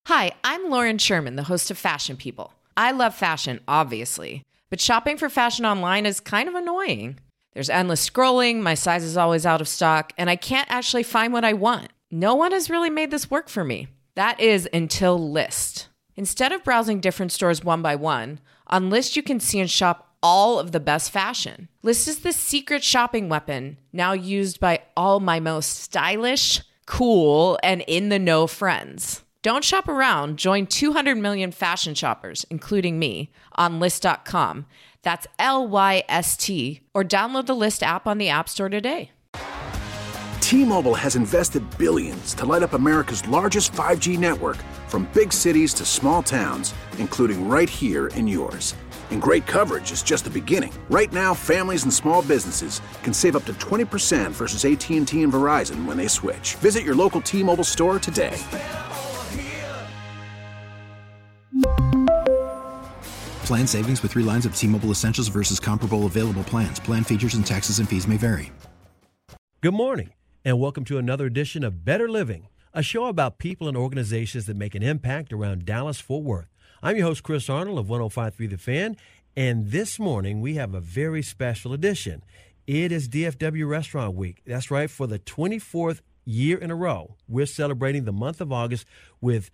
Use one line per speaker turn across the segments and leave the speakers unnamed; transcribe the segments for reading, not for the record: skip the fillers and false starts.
Hi, I'm Lauren Sherman, the host of Fashion People. I love fashion, obviously, but shopping for fashion online is kind of annoying. There's endless scrolling, my size is always out of stock, and I can't actually find what I want. No one has really made this work for me. That is until Lyst. Instead of browsing different stores one by one, on Lyst you can see and shop all of the best fashion. Lyst is the secret shopping weapon now used by all my most stylish, cool, and in-the-know friends. Don't shop around. Join 200 million fashion shoppers, including me, on Lyst.com. That's Lyst, or download the Lyst app on the App Store today.
T-Mobile has invested billions to light up America's largest 5G network, from big cities to small towns, including right here in yours. And great coverage is just the beginning. Right now, families and small businesses can save up to 20% versus AT&T and Verizon when they switch. Visit your local T-Mobile store today.
Plan savings with 3 lines of T-Mobile Essentials versus comparable available plans. Plan features and taxes and fees may vary.
Good morning, and welcome to another edition of Better Living, a show about people and organizations that make an impact around Dallas-Fort Worth. I'm your host, Chris Arnold of 105.3 The Fan, and this morning we have a very special edition. It is DFW Restaurant Week. That's right, for the 24th year in a row, we're celebrating the month of August with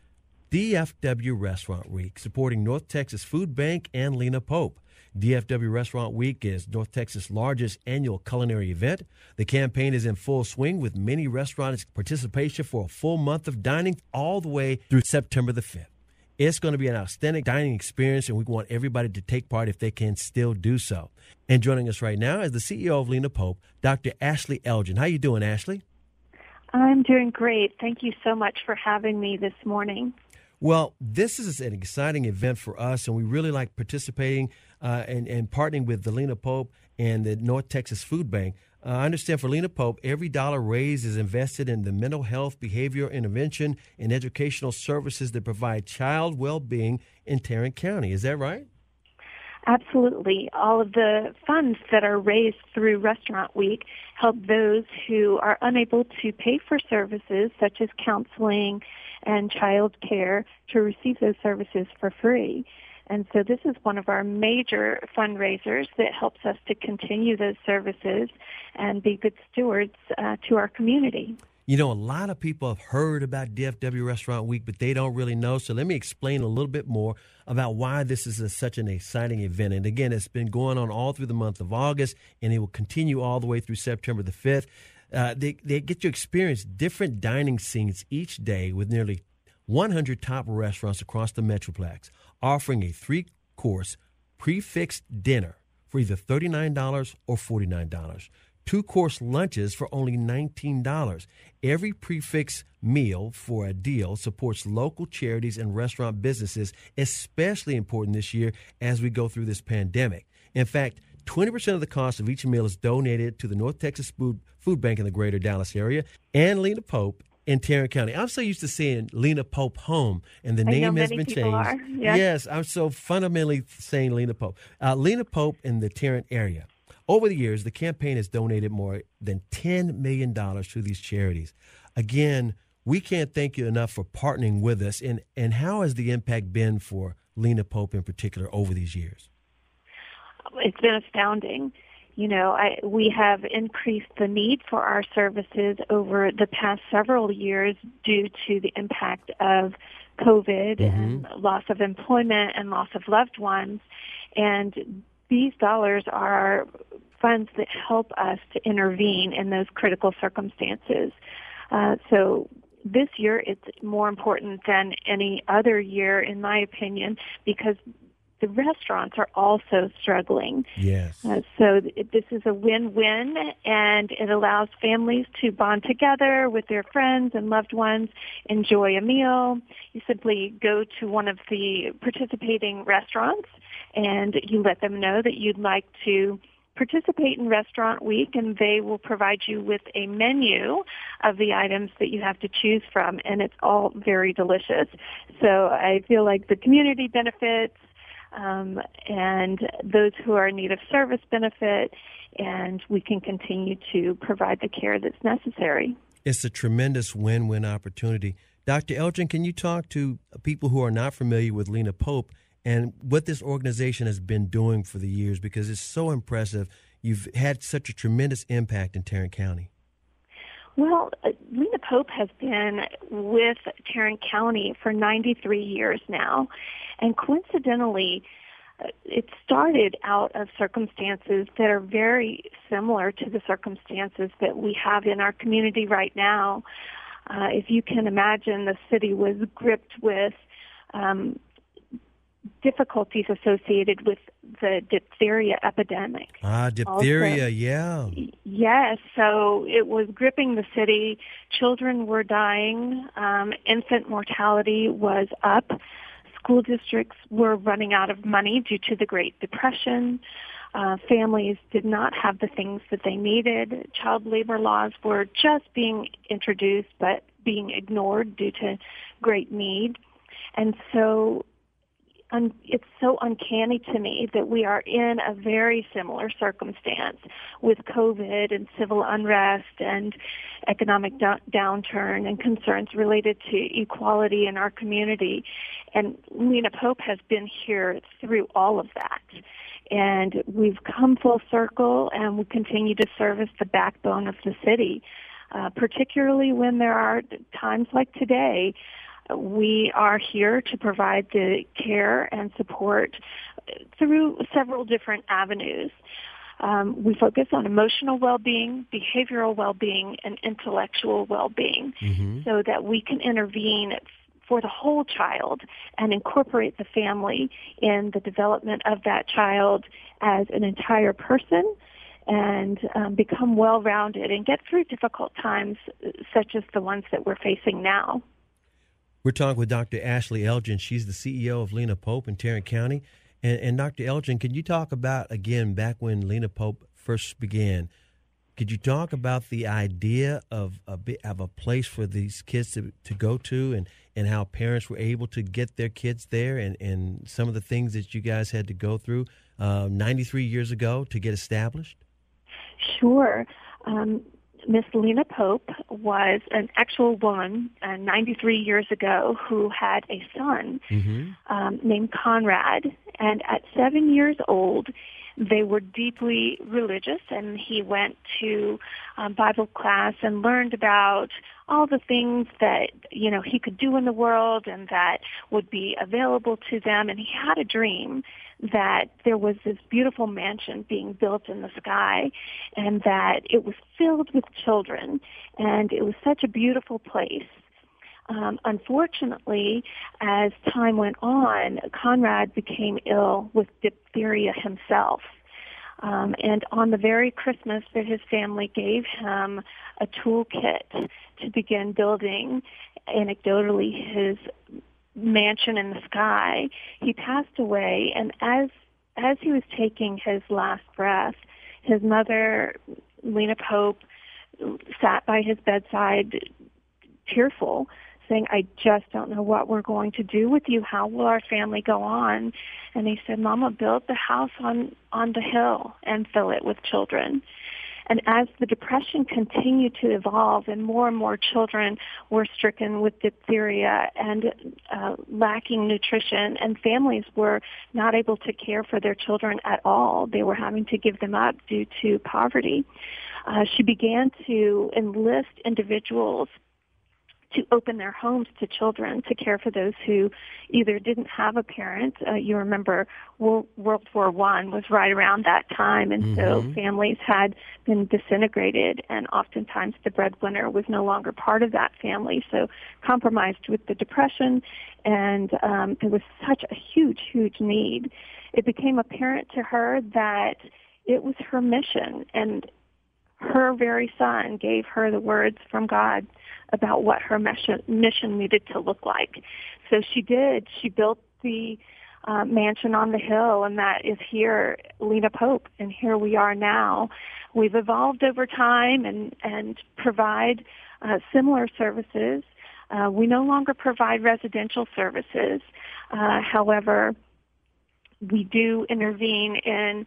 DFW Restaurant Week, supporting North Texas Food Bank and Lena Pope. DFW Restaurant Week is North Texas' largest annual culinary event. The campaign is in full swing with many restaurants' participation for a full month of dining all the way through September the 5th. It's going to be an outstanding dining experience, and we want everybody to take part if they can still do so. And joining us right now is the CEO of Lena Pope, Dr. Ashley Elgin. How you doing, Ashley?
I'm doing great. Thank you so much for having me this morning.
Well, this is an exciting event for us, and we really like participating and partnering with the Lena Pope and the North Texas Food Bank. I understand for Lena Pope, every dollar raised is invested in the mental health, behavioral intervention, and educational services that provide child well-being in Tarrant County. Is that right?
Absolutely. All of the funds that are raised through Restaurant Week help those who are unable to pay for services such as counseling and child care to receive those services for free. And so this is one of our major fundraisers that helps us to continue those services and be good stewards to our community.
You know, a lot of people have heard about DFW Restaurant Week, but they don't really know. So let me explain a little bit more about why this is such an exciting event. And again, it's been going on all through the month of August, and it will continue all the way through September the 5th. They get to experience different dining scenes each day with nearly 100 top restaurants across the Metroplex, offering a 3-course prefixed dinner for either $39 or $49. 2-course lunches for only $19. Every prefix meal for a deal supports local charities and restaurant businesses, especially important this year as we go through this pandemic. In fact, 20% of the cost of each meal is donated to the North Texas Food Bank in the greater Dallas area and Lena Pope in Tarrant County. I'm so used to seeing Lena Pope Home, and the name has been changed.
Yeah.
Yes, I'm so fundamentally saying Lena Pope. Lena Pope in the Tarrant area. Over the years, the campaign has donated more than $10 million to these charities. Again, we can't thank you enough for partnering with us. And how has the impact been for Lena Pope in particular over these years?
It's been astounding. You know, we have increased the need for our services over the past several years due to the impact of COVID and loss of employment and loss of loved ones. And these dollars are funds that help us to intervene in those critical circumstances. So this year it's more important than any other year, in my opinion, because the restaurants are also struggling.
Yes.
So this is a win-win, and it allows families to bond together with their friends and loved ones, enjoy a meal. You simply go to one of the participating restaurants, and you let them know that you'd like to participate in Restaurant Week, and they will provide you with a menu of the items that you have to choose from, and it's all very delicious. So I feel like the community benefits, and those who are in need of service benefit, and we can continue to provide the care that's necessary.
It's a tremendous win-win opportunity. Dr. Elgin, can you talk to people who are not familiar with Lena Pope and what this organization has been doing for the years? Because it's so impressive. You've had such a tremendous impact in Tarrant County.
Well, Lena Pope has been with Tarrant County for 93 years now, and coincidentally, it started out of circumstances that are very similar to the circumstances that we have in our community right now. If you can imagine, the city was gripped with difficulties associated with the diphtheria epidemic.
Diphtheria, yeah.
Yes, so it was gripping the city. Children were dying. Infant mortality was up. School districts were running out of money due to the Great Depression. Families did not have the things that they needed. Child labor laws were just being introduced but being ignored due to great need. And so it's so uncanny to me that we are in a very similar circumstance with COVID and civil unrest and economic downturn and concerns related to equality in our community. And Lena Pope has been here through all of that. And we've come full circle, and we continue to serve as the backbone of the city, particularly when there are times like today. We are here to provide the care and support through several different avenues. We focus on emotional well-being, behavioral well-being, and intellectual well-being so that we can intervene for the whole child and incorporate the family in the development of that child as an entire person and become well-rounded and get through difficult times such as the ones that we're facing now.
We're talking with Dr. Ashley Elgin. She's the CEO of Lena Pope in Tarrant County. And Dr. Elgin, can you talk about, again, back when Lena Pope first began, could you talk about the idea of a place for these kids to go to and how parents were able to get their kids there and some of the things that you guys had to go through 93 years ago to get established?
Sure. Miss Lena Pope was an actual woman 93 years ago who had a son named Conrad. And at 7 years old, they were deeply religious, and he went to Bible class and learned about all the things that, he could do in the world and that would be available to them. And he had a dream that there was this beautiful mansion being built in the sky and that it was filled with children, and it was such a beautiful place. Unfortunately, as time went on, Conrad became ill with diphtheria himself. And on the very Christmas that his family gave him a toolkit to begin building, anecdotally, his mansion in the sky, he passed away. And as he was taking his last breath, his mother, Lena Pope, sat by his bedside, tearful, saying, "I just don't know what we're going to do with you. How will our family go on?" And he said, "Mama, build the house on the hill and fill it with children." And as the Depression continued to evolve and more children were stricken with diphtheria and lacking nutrition, and families were not able to care for their children at all, they were having to give them up due to poverty, she began to enlist individuals to open their homes to children, to care for those who either didn't have a parent. You remember World War I was right around that time, and so families had been disintegrated, and oftentimes the breadwinner was no longer part of that family, so compromised with the Depression, and there was such a huge need. It became apparent to her that it was her mission, and her very son gave her the words from God about what her mission needed to look like. So she did. She built the mansion on the hill, and that is here, Lena Pope, and here we are now. We've evolved over time and provide similar services. We no longer provide residential services. However, we do intervene in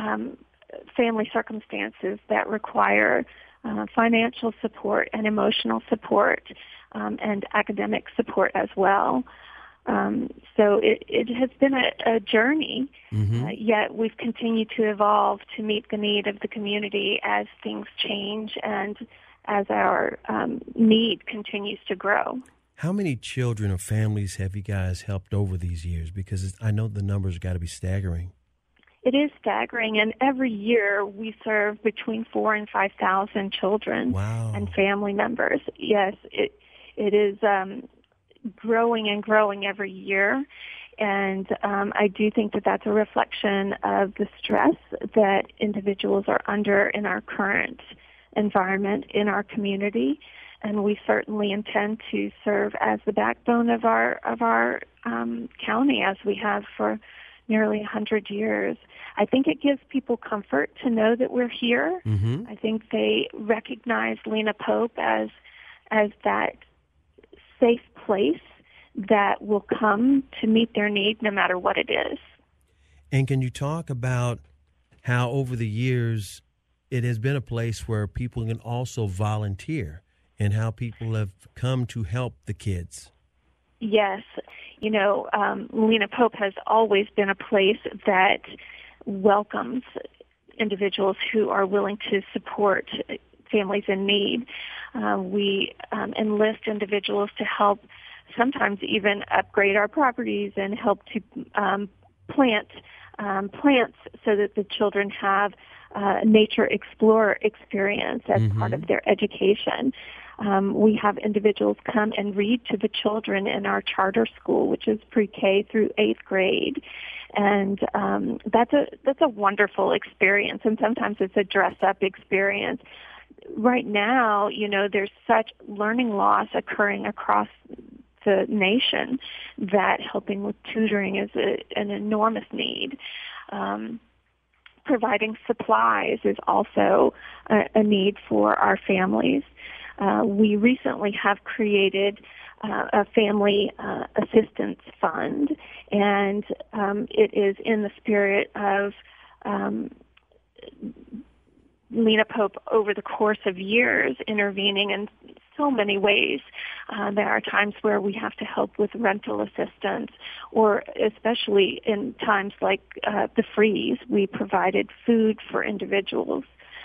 family circumstances that require financial support and emotional support. and academic support as well. So it has been a journey, yet we've continued to evolve to meet the need of the community as things change and as our need continues to grow.
How many children or families have you guys helped over these years? Because I know the numbers got to be staggering.
It is staggering, and every year we serve between 4,000 and 5,000 children and family members. Yes, it is growing and growing every year, and I do think that that's a reflection of the stress that individuals are under in our current environment in our community, and we certainly intend to serve as the backbone of our county, as we have for nearly 100 years. I think it gives people comfort to know that we're here. I think they recognize Lena Pope as that safe place that will come to meet their need no matter what it is.
And can you talk about how over the years it has been a place where people can also volunteer and how people have come to help the kids?
Yes. You know, Lena Pope has always been a place that welcomes individuals who are willing to support families in need. We enlist individuals to help sometimes even upgrade our properties and help to plant plants so that the children have nature explorer experience as part of their education. We have individuals come and read to the children in our charter school, which is pre-K through 8th grade. And that's a wonderful experience, and sometimes it's a dress-up experience. Right now, you know, there's such learning loss occurring across the nation that helping with tutoring is an enormous need. Providing supplies is also a need for our families. We recently have created a family assistance fund, and it is in the spirit of Lena Pope over the course of years intervening in so many ways. There are times where we have to help with rental assistance, or especially in times like the freeze, we provided food for individuals.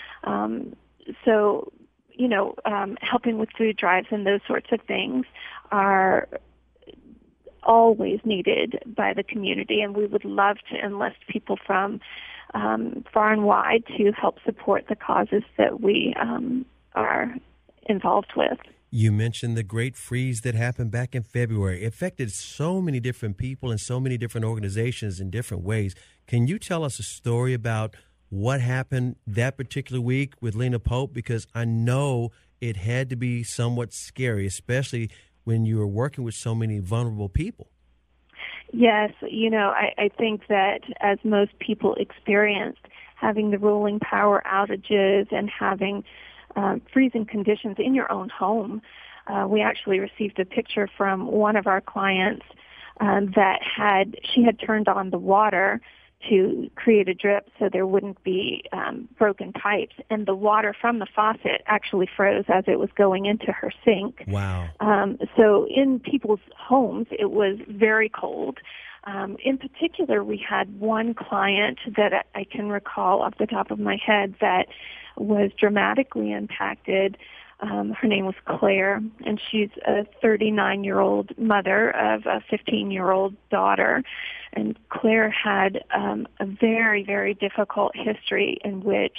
So, you know, helping with food drives and those sorts of things are always needed by the community, and we would love to enlist people from far and wide to help support the causes that we are involved with.
You mentioned the great freeze that happened back in February. It affected so many different people and so many different organizations in different ways. Can you tell us a story about what happened that particular week with Lena Pope? Because I know it had to be somewhat scary, especially when you were working with so many vulnerable people.
Yes, you know, I think that as most people experienced, having the rolling power outages and having freezing conditions in your own home, we actually received a picture from one of our clients that she had turned on the water to create a drip so there wouldn't be broken pipes, and the water from the faucet actually froze as it was going into her sink.
Wow.
So in people's homes, it was very cold. In particular, we had one client that I can recall off the top of my head that was dramatically impacted. Her name was Claire, and she's a 39-year-old mother of a 15-year-old daughter. And Claire had a very, very difficult history in which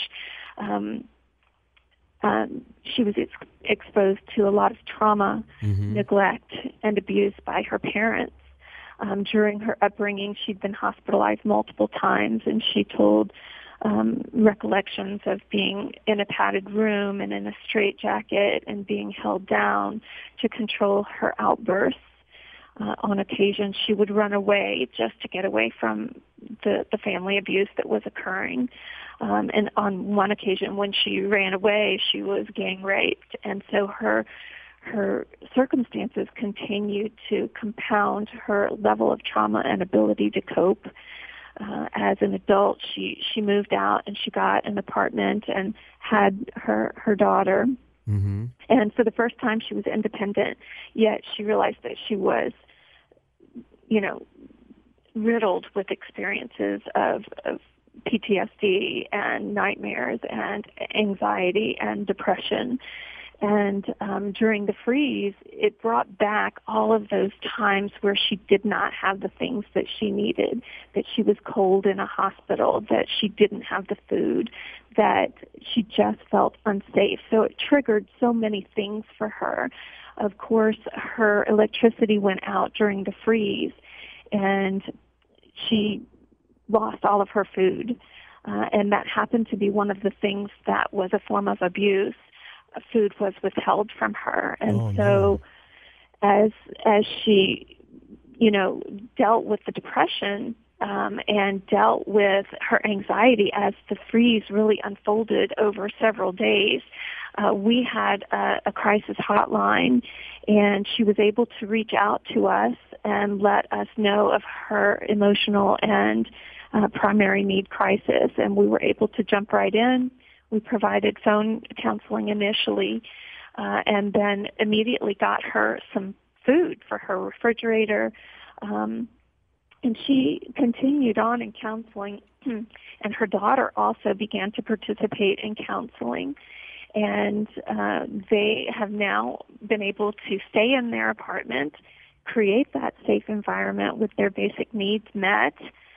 she was exposed to a lot of trauma, neglect, and abuse by her parents. During her upbringing, she'd been hospitalized multiple times, and she told recollections of being in a padded room and in a straitjacket and being held down to control her outbursts. On occasion, she would run away just to get away from the family abuse that was occurring. And on one occasion, when she ran away, she was gang raped. And so her circumstances continued to compound her level of trauma and ability to cope. As an adult, she moved out and she got an apartment and had her daughter.
Mm-hmm.
And for the first time, she was independent, yet she realized that she was, riddled with experiences of PTSD and nightmares and anxiety and depression. And during the freeze, it brought back all of those times where she did not have the things that she needed, that she was cold in a hospital, that she didn't have the food, that she just felt unsafe. So it triggered so many things for her. Of course, her electricity went out during the freeze, and she lost all of her food. And that happened to be one of the things that was a form of abuse. Food was withheld from her. And as she, dealt with the depression and dealt with her anxiety as the freeze really unfolded over several days, we had a crisis hotline, and she was able to reach out to us and let us know of her emotional and primary need crisis, and we were able to jump right in. We provided phone counseling initially, and then immediately got her some food for her refrigerator, and she continued on in counseling, and her daughter also began to participate in counseling, and they have now been able to stay in their apartment, create that safe environment with their basic needs met.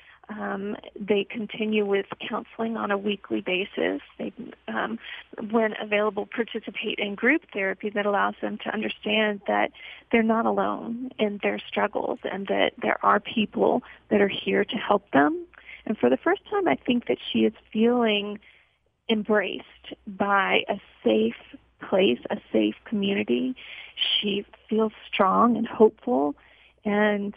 They continue with counseling on a weekly basis. They, when available, participate in group therapy that allows them to understand that they're not alone in their struggles and that there are people that are here to help them. And for the first time, I think that she is feeling embraced by a safe place, a safe community. She feels strong and hopeful, and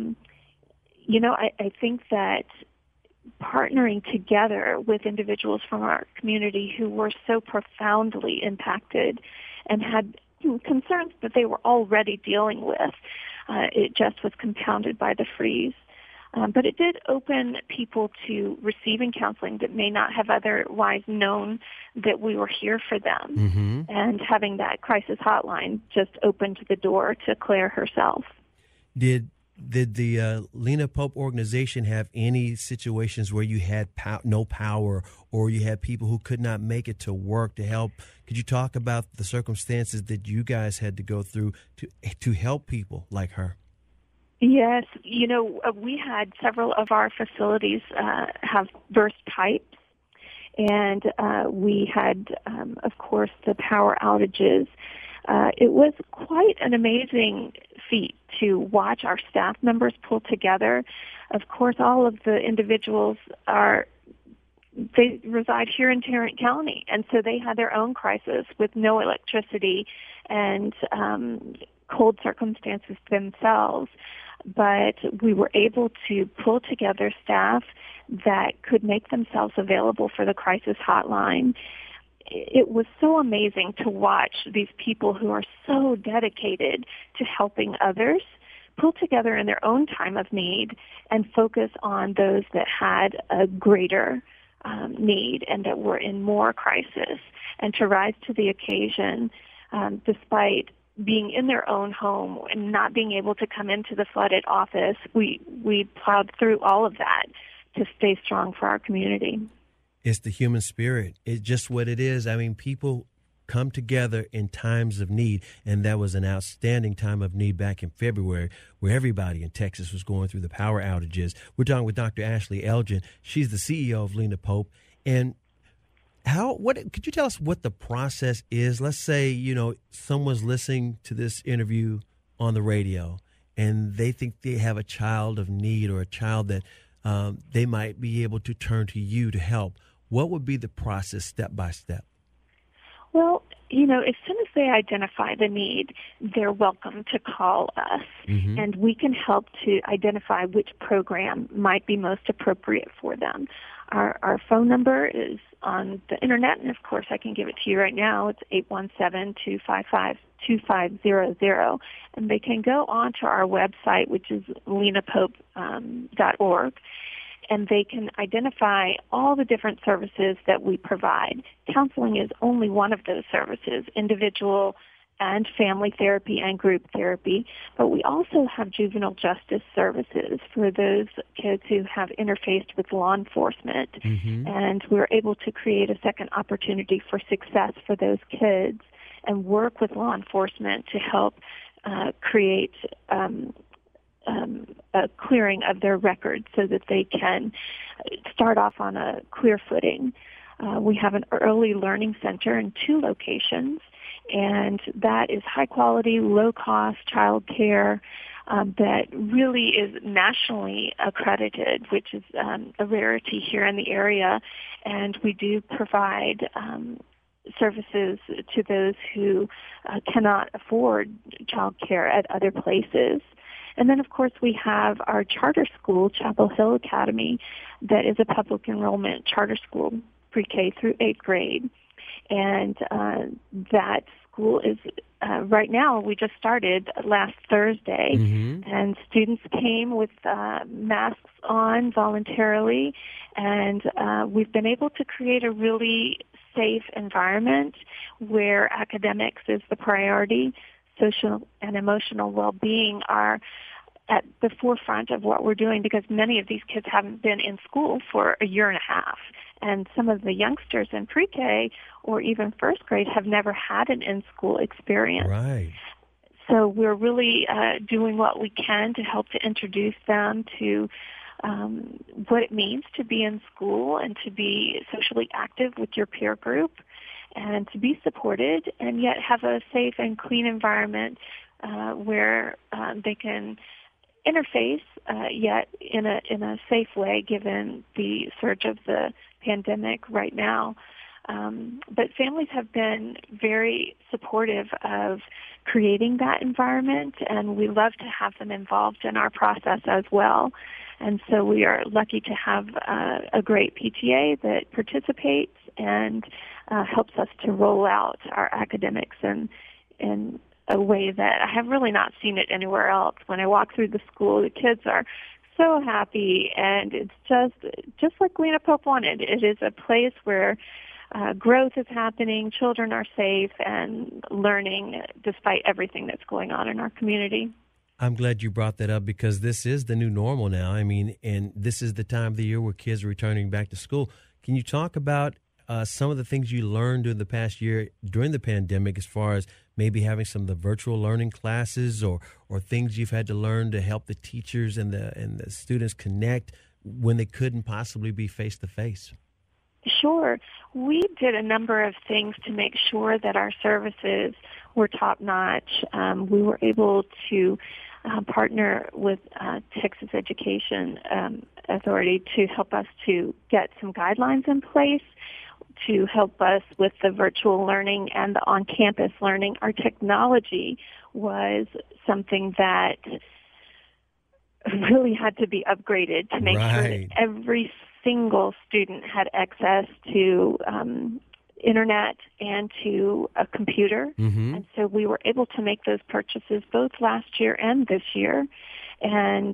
I think that partnering together with individuals from our community who were so profoundly impacted and had concerns that they were already dealing with, it just was compounded by the freeze. But it did open people to receiving counseling that may not have otherwise known that we were here for them.
Mm-hmm.
And having that crisis hotline just opened the door to Claire herself.
Did the Lena Pope organization have any situations where you had no power, or you had people who could not make it to work to help? Could you talk about the circumstances that you guys had to go through to help people like her?
Yes, we had several of our facilities have burst pipes, and we had, of course, the power outages. It was quite an amazing feat to watch our staff members pull together. Of course, all of the individuals they reside here in Tarrant County, and so they had their own crisis with no electricity and cold circumstances themselves. But we were able to pull together staff that could make themselves available for the crisis hotline. It was so amazing to watch these people who are so dedicated to helping others pull together in their own time of need and focus on those that had a greater need and that were in more crisis, and to rise to the occasion despite being in their own home and not being able to come into the flooded office. We plowed through all of that to stay strong for our community.
It's the human spirit. It's just what it is. I mean, people come together in times of need, and that was an outstanding time of need back in February where everybody in Texas was going through the power outages. We're talking with Dr. Ashley Elgin. She's the CEO of Lena Pope. And could you tell us what the process is? Let's say, someone's listening to this interview on the radio and they think they have a child of need or a child that they might be able to turn to you to help. What would be the process step by step?
Well, as soon as they identify the need, they're welcome to call us,
mm-hmm.
and we can help to identify which program might be most appropriate for them. Our phone number is on the internet, and of course I can give it to you right now. It's 817-255-2500, and they can go on to our website, which is lenapope.org, and they can identify all the different services that we provide. Counseling is only one of those services, individual and family therapy and group therapy, but we also have juvenile justice services for those kids who have interfaced with law enforcement, and we're able to create a second opportunity for success for those kids and work with law enforcement to help create a clearing of their records so that they can start off on a clear footing. We have an early learning center in 2 locations, and that is high-quality, low-cost child care that really is nationally accredited, which is a rarity here in the area. And we do provide services to those who cannot afford child care at other places. And then, of course, we have our charter school, Chapel Hill Academy, that is a public enrollment charter school, pre-K through 8th grade. And that school is, right now, we just started last Thursday, and students came with masks on voluntarily, and we've been able to create a really safe environment where academics is the priority. Social and emotional well-being are at the forefront of what we're doing because many of these kids haven't been in school for a year and a half. And some of the youngsters in pre-K or even first grade have never had an in-school experience.
Right.
So we're really doing what we can to help to introduce them to what it means to be in school and to be socially active with your peer group and to be supported and yet have a safe and clean environment where they can interface yet in a safe way given the surge of the pandemic right now. But families have been very supportive of creating that environment, and we love to have them involved in our process as well. And so we are lucky to have a great PTA that participates and helps us to roll out our academics in a way that I have really not seen it anywhere else. When I walk through the school, the kids are so happy, and it's just like Lena Pope wanted. It is a place where growth is happening, children are safe, and learning despite everything that's going on in our community.
I'm glad you brought that up because this is the new normal now. I mean, and this is the time of the year where kids are returning back to school. Can you talk about some of the things you learned during the past year during the pandemic as far as maybe having some of the virtual learning classes or things you've had to learn to help the teachers and the students connect when they couldn't possibly be face-to-face?
Sure. We did a number of things to make sure that our services were top-notch. We were able to partner with Texas Education Authority to help us to get some guidelines in place to help us with the virtual learning and the on-campus learning. Our technology was something that really had to be upgraded to make sure that every single student had access to internet and to a computer. And so we were able to make those purchases both last year and this year. And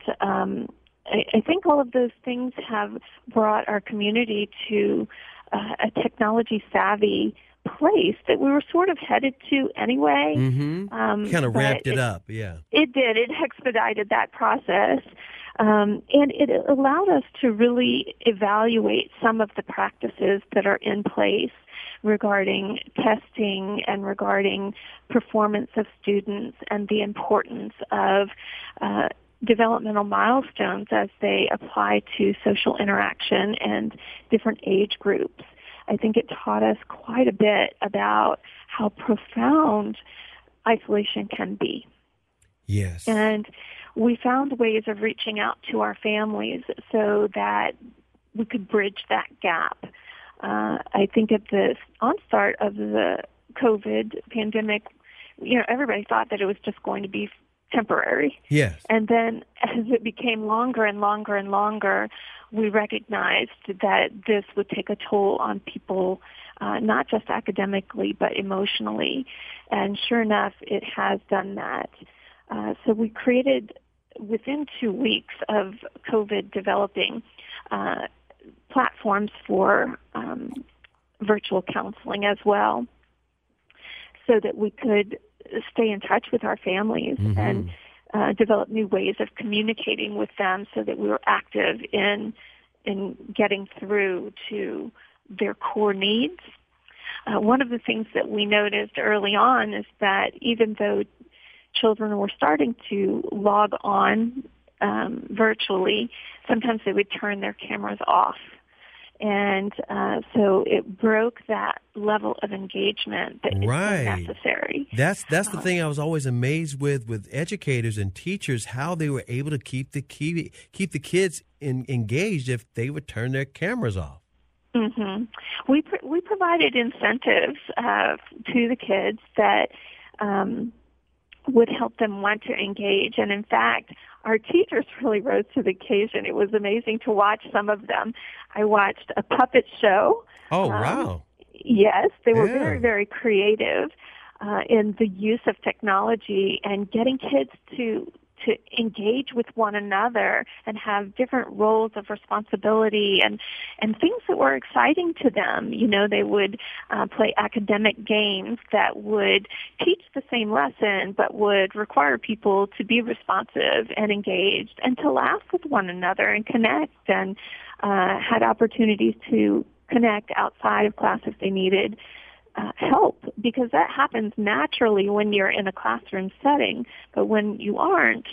I think all of those things have brought our community to a technology-savvy place that we were sort of headed to anyway.
Kind of ramped it up, yeah.
It did. It expedited that process. And it allowed us to really evaluate some of the practices that are in place regarding testing and regarding performance of students and the importance of developmental milestones as they apply to social interaction and different age groups. I think it taught us quite a bit about how profound isolation can be.
Yes.
And we found ways of reaching out to our families so that we could bridge that gap. I think at the onstart of the COVID pandemic, everybody thought that it was just going to be temporary.
Yes.
And then as it became longer and longer and longer, we recognized that this would take a toll on people, not just academically, but emotionally. And sure enough, it has done that. So we created within 2 weeks of COVID developing platforms for virtual counseling as well, so that we could stay in touch with our families and develop new ways of communicating with them, so that we were active in getting through to their core needs. One of the things that we noticed early on is that even though children were starting to log on virtually, sometimes they would turn their cameras off. And so it broke that level of engagement that is so necessary.
That's the thing I was always amazed with educators and teachers, how they were able to keep the kids engaged if they would turn their cameras off.
Mm-hmm. We provided incentives to the kids that would help them want to engage. And in fact, our teachers really rose to the occasion. It was amazing to watch some of them. I watched a puppet show.
Oh, wow.
Yes, they were very, very creative in the use of technology and getting kids to engage with one another and have different roles of responsibility and things that were exciting to them. You know, they would play academic games that would teach the same lesson but would require people to be responsive and engaged and to laugh with one another and connect, and had opportunities to connect outside of class if they needed help, because that happens naturally when you're in a classroom setting. But when you aren't,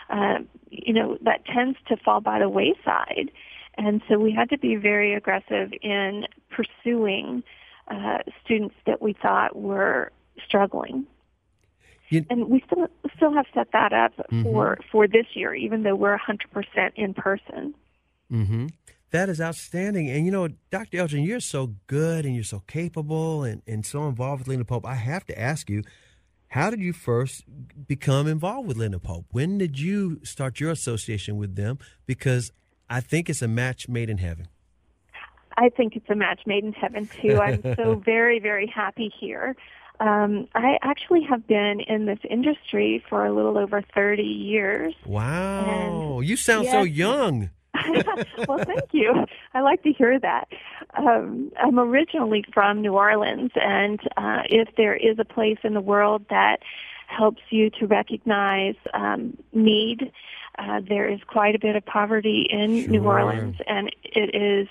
that tends to fall by the wayside. And so we had to be very aggressive in pursuing students that we thought were struggling. And we still have set that up for this year, even though we're 100% in person.
Mm-hmm. That is outstanding. And, Dr. Elgin, you're so good and you're so capable and so involved with Lena Pope. I have to ask you, how did you first become involved with Lena Pope? When did you start your association with them? Because I think it's a match made in heaven.
I think it's a match made in heaven, too. I'm so very, very happy here. I actually have been in this industry for a little over 30 years.
Wow. You sound so young.
Well, thank you. I like to hear that. I'm originally from New Orleans, and if there is a place in the world that helps you to recognize need, there is quite a bit of poverty in New Orleans, and it is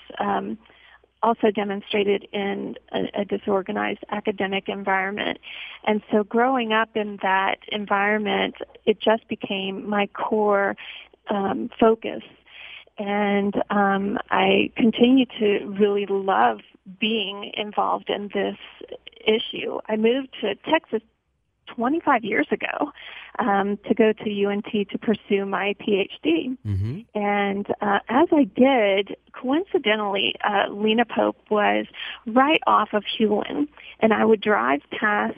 also demonstrated in a disorganized academic environment. And so growing up in that environment, it just became my core focus. And I continue to really love being involved in this issue. I moved to Texas 25 years ago to go to UNT to pursue my PhD. Mm-hmm. And as I did, coincidentally, Lena Pope was right off of Hewlin, and I would drive past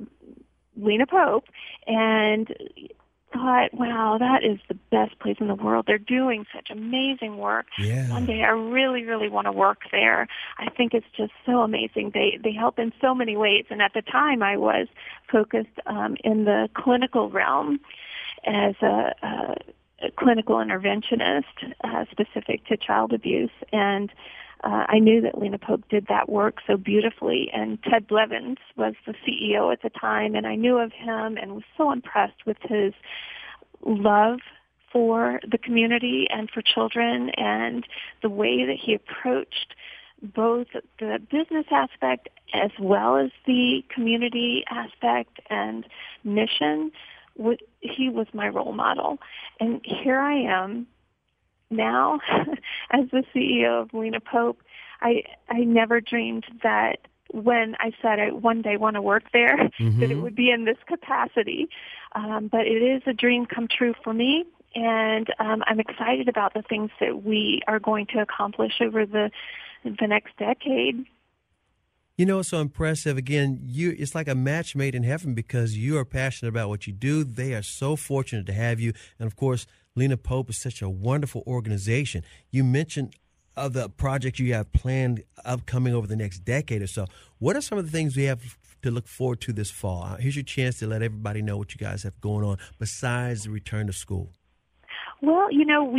Lena Pope and thought, wow, that is the best place in the world. They're doing such amazing work.
Yeah.
One day I really, really want to work there. I think it's just so amazing. They help in so many ways. And at the time I was focused in the clinical realm as a clinical interventionist specific to child abuse. And I knew that Lena Pope did that work so beautifully, and Ted Blevins was the CEO at the time, and I knew of him and was so impressed with his love for the community and for children, and the way that he approached both the business aspect as well as the community aspect and mission. He was my role model. And here I am now, as the CEO of Lena Pope. I never dreamed that when I said I one day want to work there, that it would be in this capacity. But it is a dream come true for me, and I'm excited about the things that we are going to accomplish over the next decade.
You know, it's so impressive. Again, it's like a match made in heaven because you are passionate about what you do. They are so fortunate to have you. And, of course, Lena Pope is such a wonderful organization. You mentioned the projects you have planned upcoming over the next decade or so. What are some of the things we have to look forward to this fall? Here's your chance to let everybody know what you guys have going on besides the return to school.
Well,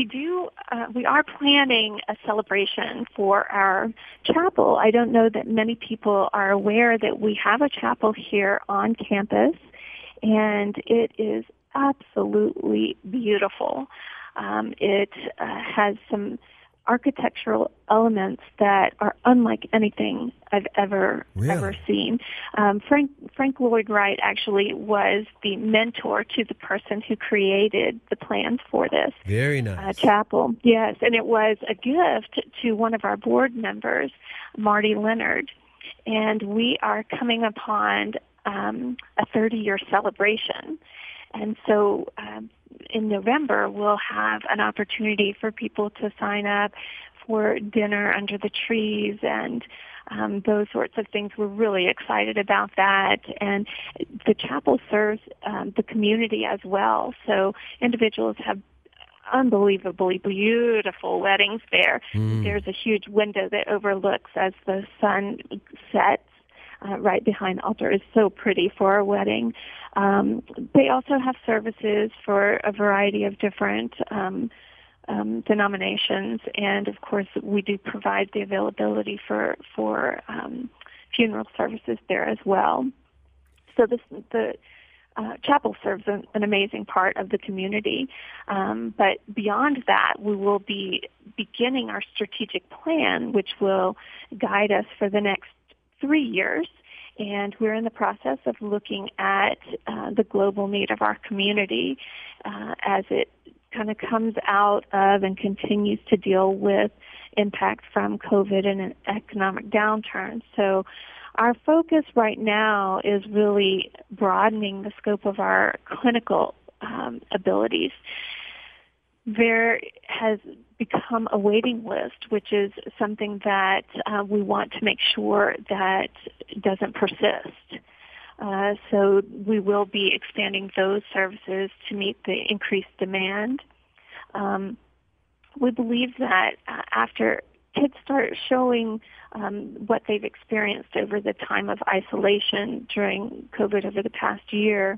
we are planning a celebration for our chapel. I don't know that many people are aware that we have a chapel here on campus, and it is absolutely beautiful. It has some architectural elements that are unlike anything I've ever seen. Frank Lloyd Wright actually was the mentor to the person who created the plans for this
very nice
chapel. Yes, and it was a gift to one of our board members, Marty Leonard, and we are coming upon a 30-year celebration. And so in November, we'll have an opportunity for people to sign up for dinner under the trees and those sorts of things. We're really excited about that. And the chapel serves the community as well. So individuals have unbelievably beautiful weddings there. There's a huge window that overlooks as the sun sets. Right behind the altar is so pretty for a wedding. They also have services for a variety of different denominations, and of course, we do provide the availability for funeral services there as well. So the chapel serves an amazing part of the community, but beyond that, we will be beginning our strategic plan, which will guide us for the next 3 years, and we're in the process of looking at the global need of our community as it kind of comes out of and continues to deal with impact from COVID and an economic downturn. So our focus right now is really broadening the scope of our clinical abilities. There has become a waiting list, which is something that we want to make sure that doesn't persist. So we will be expanding those services to meet the increased demand. We believe that after kids start showing what they've experienced over the time of isolation during COVID over the past year,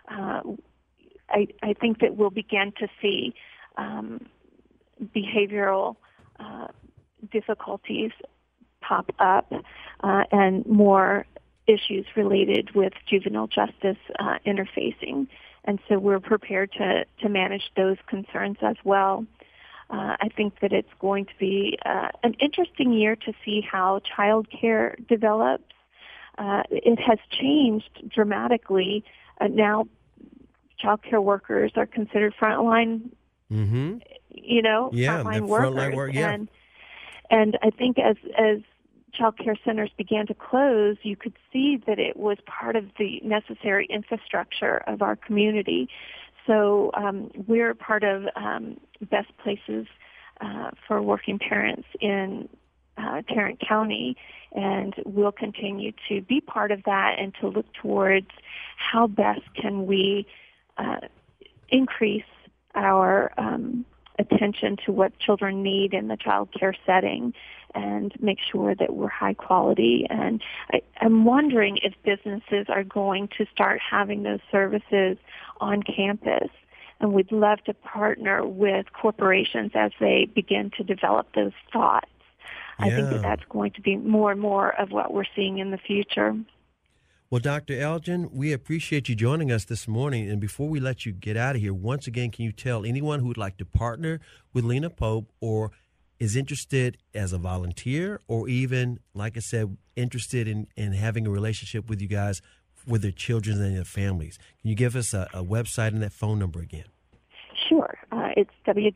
I think that we'll begin to see behavioral difficulties pop up and more issues related with juvenile justice interfacing. And so we're prepared to manage those concerns as well. I think that it's going to be an interesting year to see how child care develops. It has changed dramatically. Now child care workers are considered frontline frontline workers.
Work, yeah.
And I think as child care centers began to close, you could see that it was part of the necessary infrastructure of our community. So we're part of Best Places for Working Parents in Tarrant County, and we'll continue to be part of that and to look towards how best can we increase our attention to what children need in the child care setting and make sure that we're high quality. And I'm wondering if businesses are going to start having those services on campus. And we'd love to partner with corporations as they begin to develop those thoughts. I think that that's going to be more and more of what we're seeing in the future.
Well, Dr. Elgin, we appreciate you joining us this morning. And before we let you get out of here, once again, can you tell anyone who would like to partner with Lena Pope or is interested as a volunteer or even, like I said, interested in having a relationship with you guys, with their children and their families? Can you give us a website and that phone number again?
Sure. It's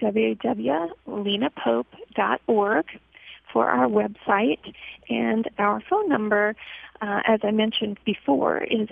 www.lenapope.org for our website, and our phone number, as I mentioned before, is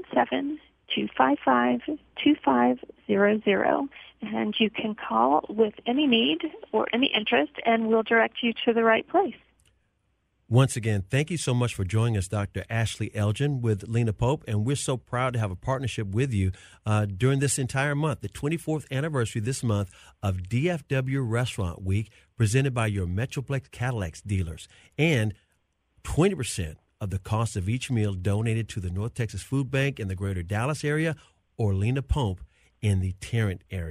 817-255-2500, and you can call with any need or any interest, and we'll direct you to the right place.
Once again, thank you so much for joining us, Dr. Ashley Elgin with Lena Pope, and we're so proud to have a partnership with you during this entire month, the 24th anniversary this month of DFW Restaurant Week, presented by your Metroplex Cadillac dealers, and 20% of the cost of each meal donated to the North Texas Food Bank in the greater Dallas area or Lena Pope in the Tarrant area.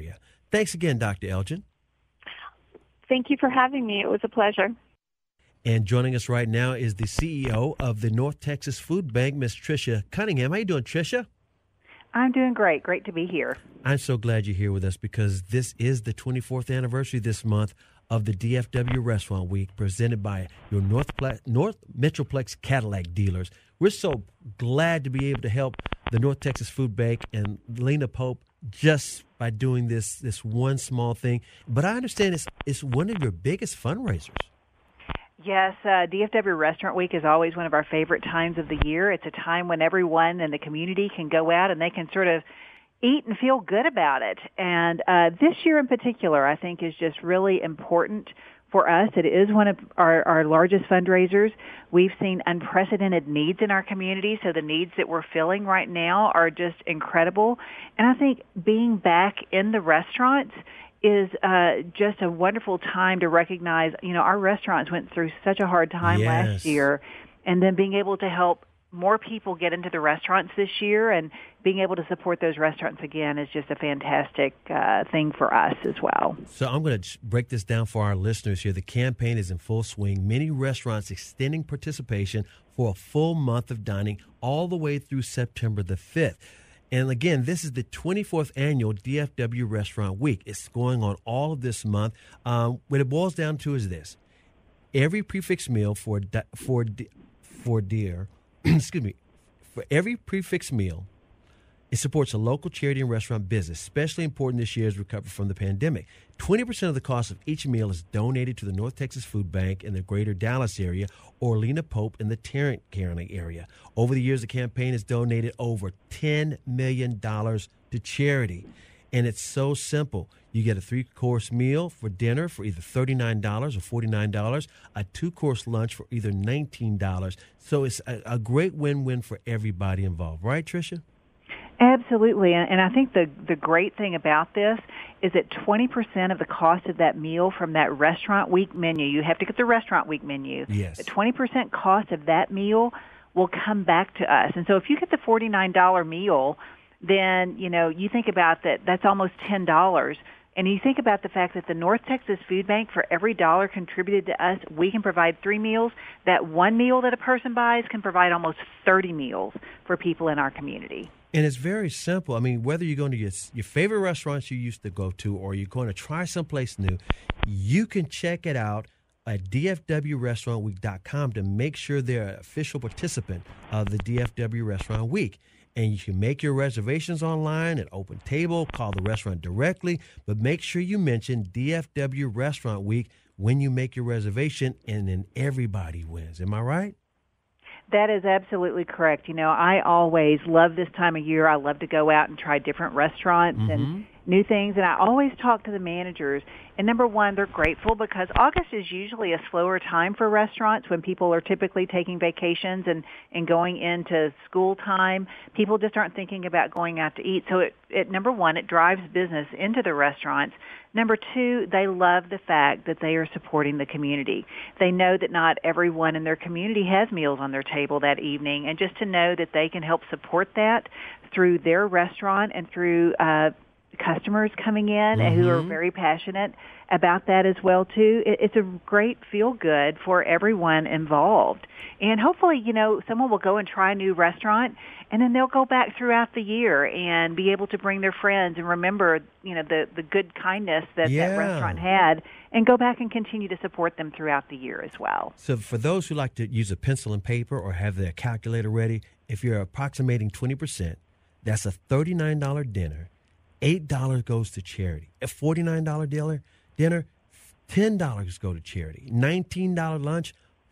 Thanks again, Dr. Elgin.
Thank you for having me. It was a pleasure.
And joining us right now is the CEO of the North Texas Food Bank, Ms. Tricia Cunningham. How you doing, Tricia?
I'm doing great. Great to be here.
I'm so glad you're here with us because this is the 24th anniversary this month of the DFW Restaurant Week presented by your North Metroplex Cadillac dealers. We're so glad to be able to help the North Texas Food Bank and Lena Pope just by doing this one small thing. But I understand it's one of your biggest fundraisers.
Yes, DFW Restaurant Week is always one of our favorite times of the year. It's a time when everyone in the community can go out and they can sort of eat and feel good about it. And this year in particular, I think, is just really important for us. It is one of our largest fundraisers. We've seen unprecedented needs in our community, so the needs that we're filling right now are just incredible. And I think being back in the restaurants is just a wonderful time to recognize, our restaurants went through such a hard time last year, and then being able to help more people get into the restaurants this year and being able to support those restaurants again is just a fantastic thing for us as well.
So I'm going to break this down for our listeners here. The campaign is in full swing. Many restaurants extending participation for a full month of dining all the way through September the 5th. And again, this is the 24th annual DFW Restaurant Week. It's going on all of this month. What it boils down to is this. Every prefix meal for every prefix meal, it supports a local charity and restaurant business, especially important this year as we recover from the pandemic. 20% of the cost of each meal is donated to the North Texas Food Bank in the greater Dallas area or Lena Pope in the Tarrant County area. Over the years, the campaign has donated over $10 million to charity. And it's so simple. You get a 3-course meal for dinner for either $39 or $49, a 2-course lunch for either $19. So it's a great win-win for everybody involved. Right, Tricia?
Absolutely. And I think the great thing about this is that 20% of the cost of that meal from that Restaurant Week menu, you have to get the Restaurant Week menu.
Yes.
The 20% cost of that meal will come back to us. And so if you get the $49 meal, then, you think about that's almost $10. And you think about the fact that the North Texas Food Bank, for every dollar contributed to us, we can provide 3 meals. That one meal that a person buys can provide almost 30 meals for people in our community.
And it's very simple. I mean, whether you're going to your favorite restaurants you used to go to or you're going to try someplace new, you can check it out at dfwrestaurantweek.com to make sure they're an official participant of the DFW Restaurant Week. And you can make your reservations online at Open Table, call the restaurant directly, but make sure you mention DFW Restaurant Week when you make your reservation, and then everybody wins. Am I right?
That is absolutely correct. I always love this time of year. I love to go out and try different restaurants and new things, and I always talk to the managers. And number one, they're grateful because August is usually a slower time for restaurants when people are typically taking vacations and going into school time. People just aren't thinking about going out to eat. So it number one, it drives business into the restaurants. Number two, they love the fact that they are supporting the community. They know that not everyone in their community has meals on their table that evening, and just to know that they can help support that through their restaurant and through customers coming in who are very passionate about that as well too. It's a great feel good for everyone involved. And hopefully, someone will go and try a new restaurant, and then they'll go back throughout the year and be able to bring their friends and remember, the good kindness that that restaurant had, and go back and continue to support them throughout the year as well.
So for those who like to use a pencil and paper or have their calculator ready, if you're approximating 20%, that's a $39 dinner. $8 goes to charity. A $49 dinner, $10 go to charity. $19 lunch,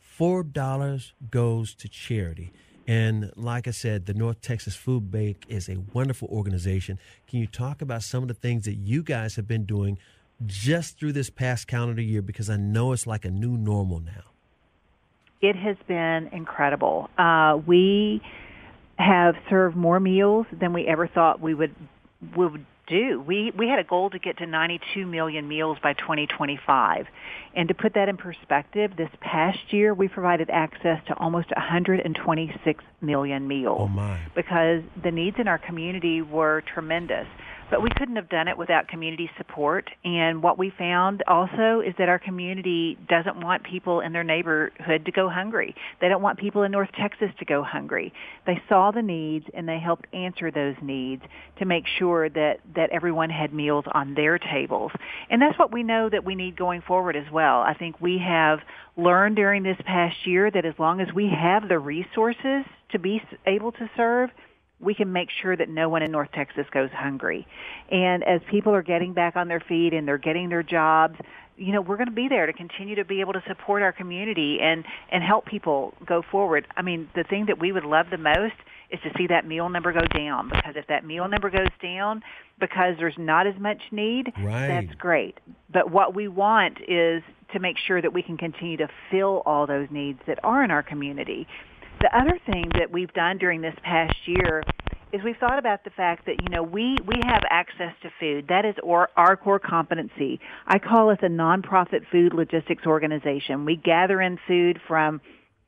$4 goes to charity. And like I said, the North Texas Food Bank is a wonderful organization. Can you talk about some of the things that you guys have been doing just through this past calendar year? Because I know it's like a new normal now.
It has been incredible. We have served more meals than we ever thought we would do. We had a goal to get to 92 million meals by 2025. And to put that in perspective, this past year we provided access to almost 126 million meals.
Oh my.
Because the needs in our community were tremendous. but we couldn't have done it without community support. And what we found also is that our community doesn't want people in their neighborhood to go hungry. They don't want people in North Texas to go hungry. They saw the needs, and they helped answer those needs to make sure that everyone had meals on their tables. And that's what we know that we need going forward as well. I think we have learned during this past year that as long as we have the resources to be able to serve, we can make sure that no one in North Texas goes hungry. And as people are getting back on their feet and they're getting their jobs, we're going to be there to continue to be able to support our community and help people go forward. I mean, the thing that we would love the most is to see that meal number go down, because if that meal number goes down because there's not as much need, That's great. But what we want is to make sure that we can continue to fill all those needs that are in our community. The other thing that we've done during this past year is we've thought about the fact that, we have access to food. That is our core competency. I call us a nonprofit food logistics organization. We gather in food from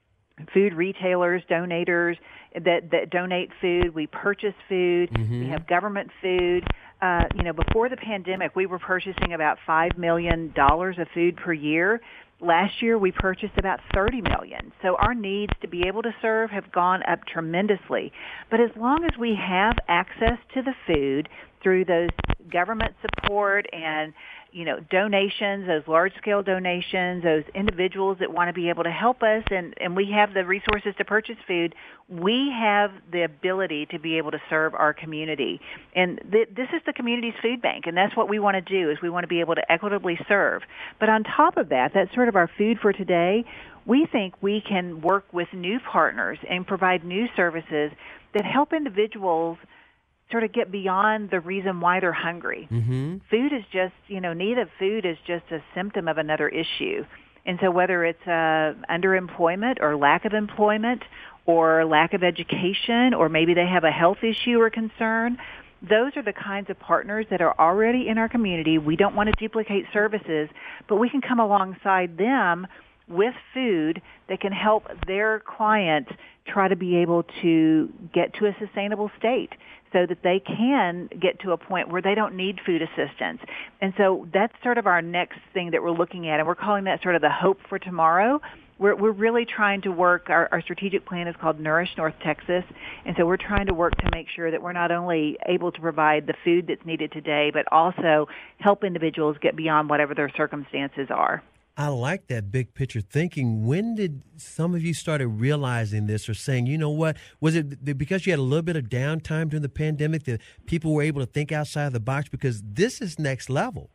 food retailers, donators that donate food. We purchase food. Mm-hmm. We have government food. Before the pandemic, we were purchasing about $5 million of food per year. Last year, we purchased about $30 million. So our needs to be able to serve have gone up tremendously. But as long as we have access to the food through those government support and, donations, those large-scale donations, those individuals that want to be able to help us, and we have the resources to purchase food, we have the ability to be able to serve our community. And this is the community's food bank, and that's what we want to do, is we want to be able to equitably serve. But on top of that, that's sort of our food for today. We think we can work with new partners and provide new services that help individuals sort of get beyond the reason why they're hungry. Mm-hmm. Food is just, need of food is just a symptom of another issue. And so whether it's underemployment or lack of employment or lack of education, or maybe they have a health issue or concern, those are the kinds of partners that are already in our community. We don't want to duplicate services, but we can come alongside them with food that can help their clients try to be able to get to a sustainable state so that they can get to a point where they don't need food assistance. And so that's sort of our next thing that we're looking at, and we're calling that sort of the hope for tomorrow. We're really trying to work, our strategic plan is called Nourish North Texas, and so we're trying to work to make sure that we're not only able to provide the food that's needed today, but also help individuals get beyond whatever their circumstances are.
I like that big picture thinking. When did some of you started realizing this or saying, you know what, was it because you had a little bit of downtime during the pandemic that people were able to think outside the box? Because this is next level.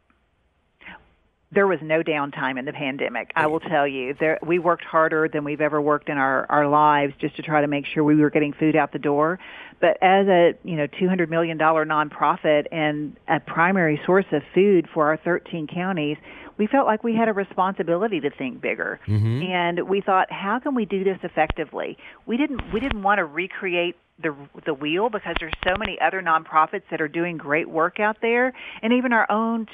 There was no downtime in the pandemic. I will tell you, we worked harder than we've ever worked in our lives just to try to make sure we were getting food out the door. But as a $200 million nonprofit and a primary source of food for our 13 counties, we felt like we had a responsibility to think bigger. Mm-hmm. And we thought, how can we do this effectively? We didn't want to recreate the wheel, because there's so many other nonprofits that are doing great work out there, and even our own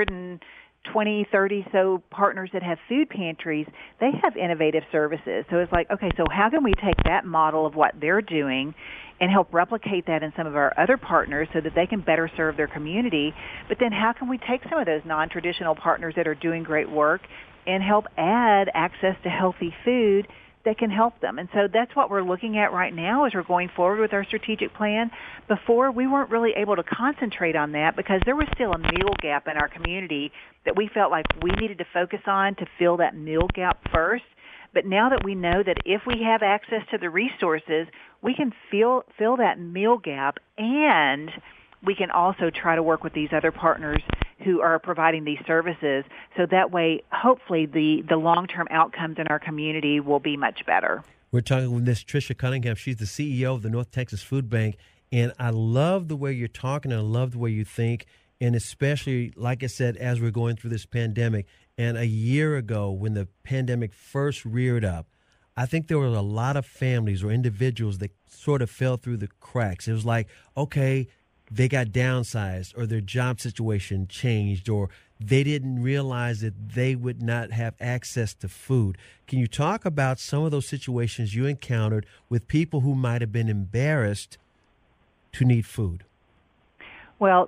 220, 30 so partners that have food pantries, they have innovative services. So it's like, okay, so how can we take that model of what they're doing and help replicate that in some of our other partners so that they can better serve their community? But then how can we take some of those non-traditional partners that are doing great work and help add access to healthy food that can help them? And so that's what we're looking at right now as we're going forward with our strategic plan. Before, we weren't really able to concentrate on that because there was still a meal gap in our community that we felt like we needed to focus on to fill that meal gap first. But now that we know that if we have access to the resources, we can fill that meal gap, and we can also try to work with these other partners who are providing these services. So that way, hopefully, the long-term outcomes in our community will be much better.
We're talking with Ms. Tricia Cunningham. She's the CEO of the North Texas Food Bank. And I love the way you're talking, and I love the way you think. And especially, like I said, as we're going through this pandemic, and a year ago when the pandemic first reared up, I think there were a lot of families or individuals that sort of fell through the cracks. It was like, okay, they got downsized, or their job situation changed, or they didn't realize that they would not have access to food. Can you talk about some of those situations you encountered with people who might have been embarrassed to need food?
Well,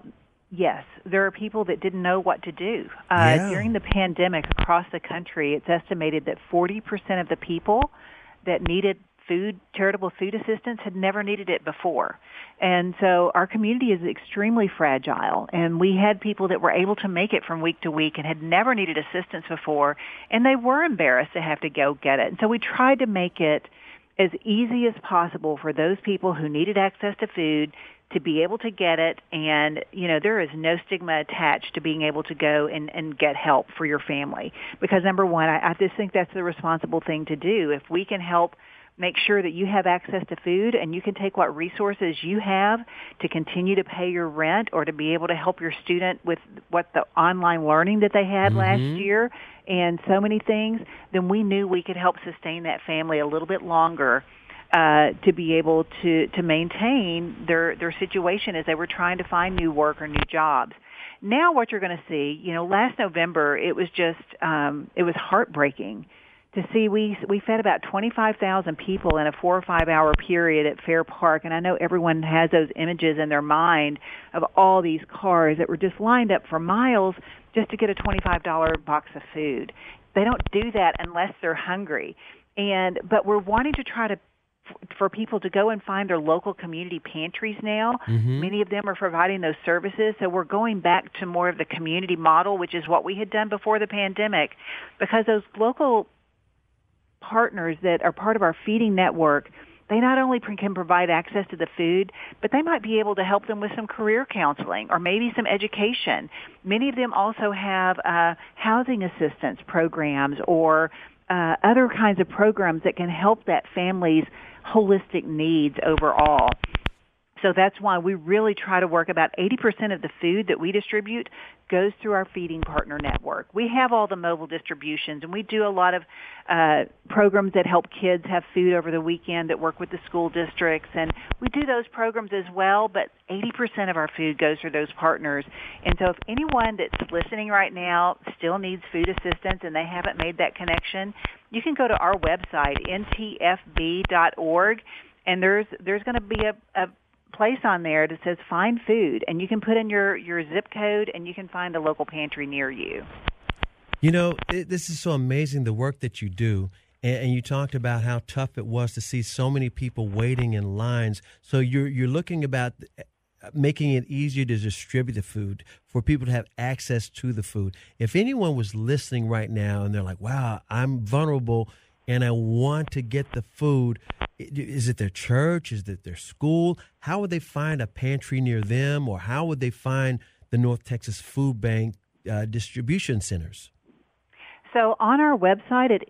Yes, there are people that didn't know what to do.
Yeah.
During the pandemic across the country, it's estimated that 40% of the people that needed charitable food assistance had never needed it before. And so our community is extremely fragile, and we had people that were able to make it from week to week and had never needed assistance before, and they were embarrassed to have to go get it. And so we tried to make it as easy as possible for those people who needed access to food to be able to get it. And, there is no stigma attached to being able to go and get help for your family. Because, number one, I just think that's the responsible thing to do. If we can help make sure that you have access to food and you can take what resources you have to continue to pay your rent or to be able to help your student with what the online learning that they had last year and so many things, then we knew we could help sustain that family a little bit longer to be able to maintain their situation as they were trying to find new work or new jobs. Now what you're going to see, last November, it was just, it was heartbreaking to see we fed about 25,000 people in a 4 or 5 hour period at Fair Park, and I know everyone has those images in their mind of all these cars that were just lined up for miles just to get a $25 box of food. They don't do that unless they're hungry, but we're wanting to try to for people to go and find their local community pantries now. Many of them are providing those services, so we're going back to more of the community model, which is what we had done before the pandemic, because those local partners that are part of our feeding network, they not only can provide access to the food, but they might be able to help them with some career counseling or maybe some education. Many of them also have housing assistance programs or other kinds of programs that can help that family's holistic needs overall. So that's why we really try to work. About 80% of the food that we distribute goes through our feeding partner network. We have all the mobile distributions, and we do a lot of programs that help kids have food over the weekend that work with the school districts, and we do those programs as well, but 80% of our food goes through those partners. And so if anyone that's listening right now still needs food assistance and they haven't made that connection, you can go to our website, ntfb.org, and there's going to be a place on there that says find food, and you can put in your zip code and you can find a local pantry near you.
This is so amazing, the work that you do, and you talked about how tough it was to see so many people waiting in lines. So you're looking about making it easier to distribute the food for people to have access to the food. If anyone was listening right now and they're like, wow, I'm vulnerable and I want to get the food, is it their church? Is it their school? How would they find a pantry near them, or how would they find the North Texas Food Bank distribution centers?
So on our website at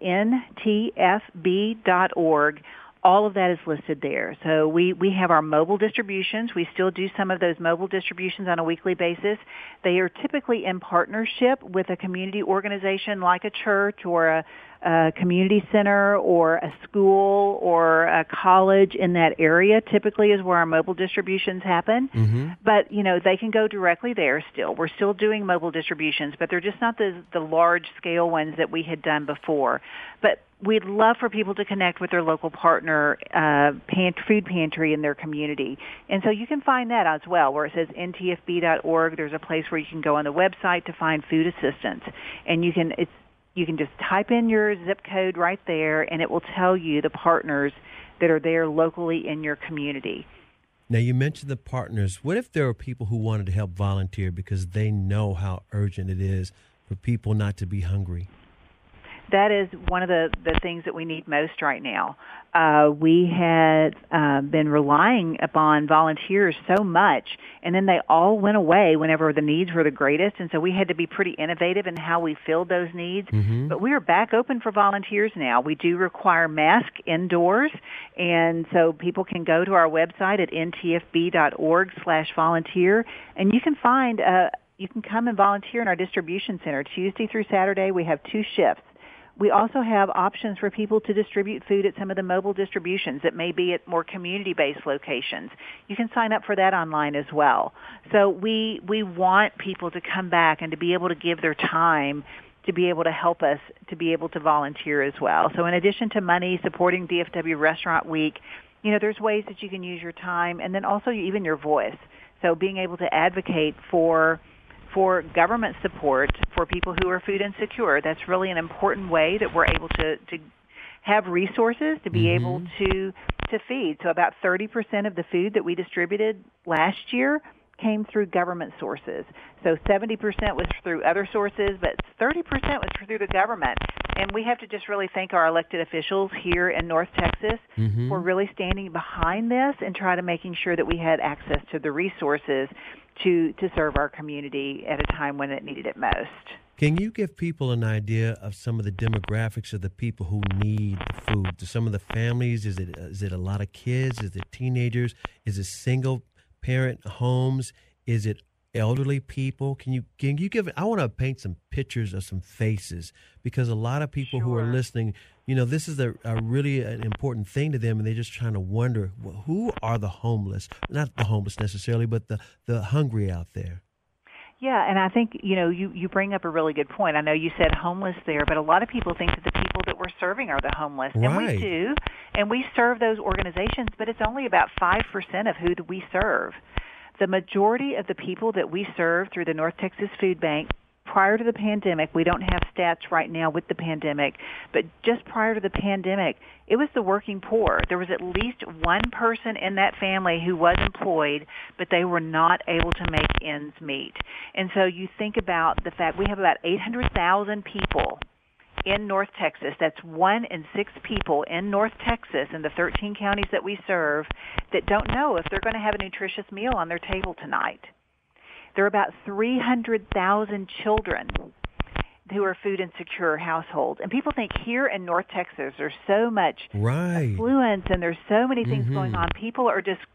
ntfb.org, all of that is listed there. So we have our mobile distributions. We still do some of those mobile distributions on a weekly basis. They are typically in partnership with a community organization like a church or a community center or a school or a college in that area. Typically is where our mobile distributions happen. But, they can go directly there still. We're still doing mobile distributions, but they're just not the large-scale ones that we had done before. But we'd love for people to connect with their local partner food pantry in their community. And so you can find that as well, where it says ntfb.org. There's a place where you can go on the website to find food assistance. And you can just type in your zip code right there, and it will tell you the partners that are there locally in your community.
Now, you mentioned the partners. What if there are people who wanted to help volunteer because they know how urgent it is for people not to be hungry?
That is one of the things that we need most right now. We had been relying upon volunteers so much, and then they all went away whenever the needs were the greatest, and so we had to be pretty innovative in how we filled those needs. But we are back open for volunteers now. We do require masks indoors, and so people can go to our website at ntfb.org/volunteer, and you can find you can come and volunteer in our distribution center. Tuesday through Saturday, we have 2 shifts. We also have options for people to distribute food at some of the mobile distributions that may be at more community-based locations. You can sign up for that online as well. So we want people to come back and to be able to give their time to be able to help us to be able to volunteer as well. So in addition to money supporting DFW Restaurant Week, there's ways that you can use your time and then also even your voice. So being able to advocate for government support for people who are food insecure, that's really an important way that we're able to have resources to be able to feed. So about 30% of the food that we distributed last year came through government sources. So 70% was through other sources, but 30% was through the government. And we have to just really thank our elected officials here in North Texas for really standing behind this and try to making sure that we had access to the resources to serve our community at a time when it needed it most.
Can you give people an idea of some of the demographics of the people who need the food? To some of the families, is it a lot of kids? Is it teenagers? Is it single parent homes? Is it elderly people? Can you give? I want to paint some pictures of some faces, because a lot of people who are listening, this is a really an important thing to them, and they're just trying to wonder, well, who are the homeless? Not the homeless necessarily, but the hungry out there.
Yeah, and I think, you bring up a really good point. I know you said homeless there, but a lot of people think that the people that we're serving are the homeless.
Right.
And we do, and we serve those organizations, but it's only about 5% of who we serve. The majority of the people that we serve through the North Texas Food Bank, prior to the pandemic, we don't have stats right now with the pandemic, but just prior to the pandemic, it was the working poor. There was at least one person in that family who was employed, but they were not able to make ends meet. And so you think about the fact we have about 800,000 people in North Texas. That's 1 in 6 people in North Texas in the 13 counties that we serve that don't know if they're going to have a nutritious meal on their table tonight. There are about 300,000 children who are food insecure households. And people think here in North Texas there's so much affluence and there's so many things going on. People are just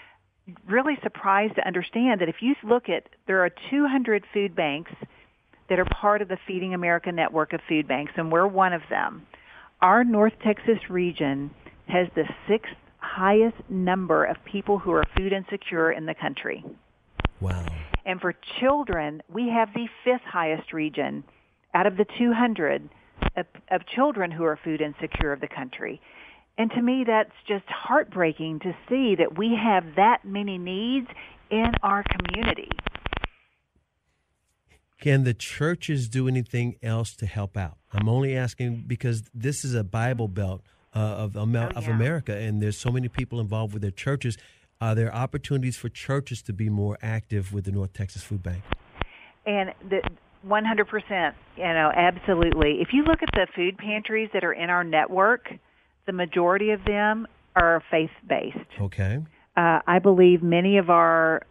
really surprised to understand that if you look at, there are 200 food banks that are part of the Feeding America network of food banks, and we're one of them. Our North Texas region has the 6th highest number of people who are food insecure in the country.
Wow.
And for children, we have the 5th highest region out of the 200 of children who are food insecure of the country. And to me, that's just heartbreaking to see that we have that many needs in our community.
Can the churches do anything else to help out? I'm only asking because this is a Bible Belt of America, and there's so many people involved with their churches. Are there opportunities for churches to be more active with the North Texas Food Bank?
And 100%, absolutely. If you look at the food pantries that are in our network, the majority of them are faith-based.
Okay.
I believe many of our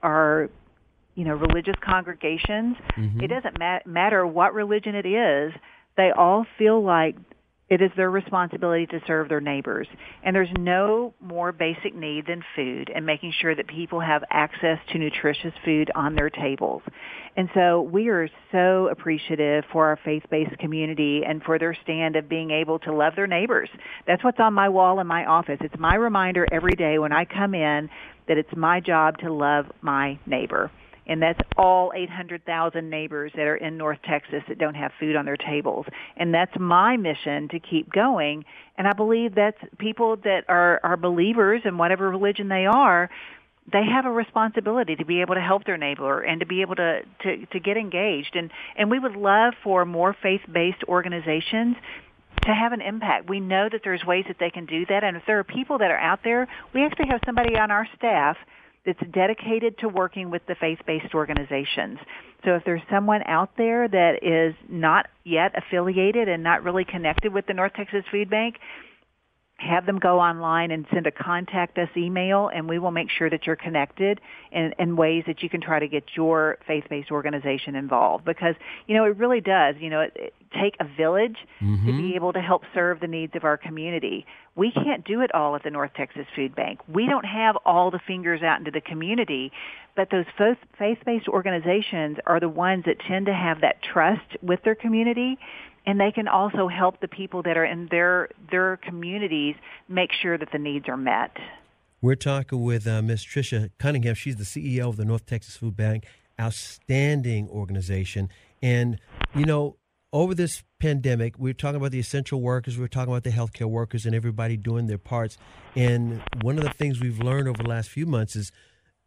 religious congregations, it doesn't matter what religion it is, they all feel like it is their responsibility to serve their neighbors. And there's no more basic need than food and making sure that people have access to nutritious food on their tables. And so we are so appreciative for our faith-based community and for their stand of being able to love their neighbors. That's what's on my wall in my office. It's my reminder every day when I come in that it's my job to love my neighbor. And that's all 800,000 neighbors that are in North Texas that don't have food on their tables. And that's my mission to keep going. And I believe that's people that are believers in whatever religion they are, they have a responsibility to be able to help their neighbor and to be able to get engaged. And we would love for more faith-based organizations to have an impact. We know that there's ways that they can do that. And if there are people that are out there, we actually have somebody on our staff that's dedicated to working with the faith-based organizations. So if there's someone out there that is not yet affiliated and not really connected with the North Texas Food Bank, have them go online and send a contact us email, and we will make sure that you're connected in ways that you can try to get your faith-based organization involved. Because, it really does, take a village to be able to help serve the needs of our community. We can't do it all at the North Texas Food Bank. We don't have all the fingers out into the community, but those faith-based organizations are the ones that tend to have that trust with their community, and they can also help the people that are in their communities make sure that the needs are met.
We're talking with Ms. Tricia Cunningham. She's the CEO of the North Texas Food Bank, outstanding organization. And, over this pandemic, we're talking about the essential workers, we're talking about the healthcare workers and everybody doing their parts. And one of the things we've learned over the last few months is